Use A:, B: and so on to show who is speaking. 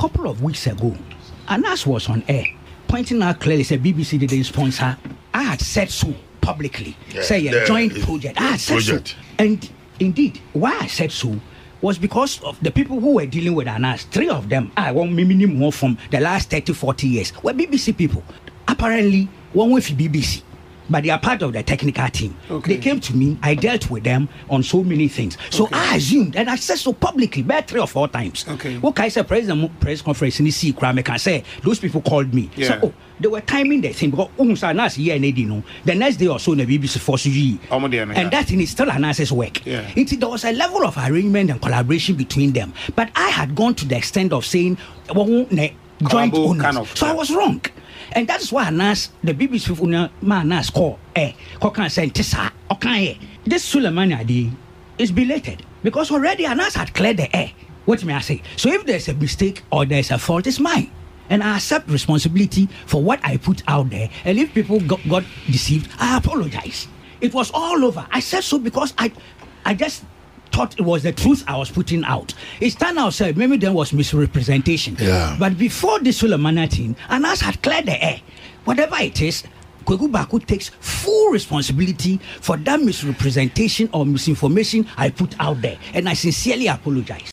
A: couple of weeks ago, Anas was on air, pointing out clearly, said BBC didn't sponsor. I had said so publicly. Say a joint project. I had said so. And indeed, why I said so was because of the people who were dealing with Anas. 3 of them, I want minimum more from the last 30, 40 years, were BBC people. Apparently, one with BBC. But they are part of the technical team. They came to me, I dealt with them on so many things. So I assumed, and I said so publicly, about 3 or 4 times. What I said, President press conference in the C, I can say, those people called me. So, they were timing the thing because the next day or so, the BBC forced you. And that thing is still Anas's work. There was a level of arrangement and collaboration between them. But I had gone to the extent of saying, joint owners. So I was wrong. And that is why Anas, the BBC people, Anas call, can say, this Suleimani idea is belated because already Anas had cleared the air. What may I say? So if there's a mistake or there's a fault, it's mine. And I accept responsibility for what I put out there. And if people got deceived, I apologize. It was all over. I said so because I just thought it was the truth I was putting out. It turned out, maybe there was misrepresentation. But before this Suleimani thing, Anas had cleared the air. Whatever it is, Kwaku Baku takes full responsibility for that misrepresentation or misinformation I put out there. And I sincerely apologize.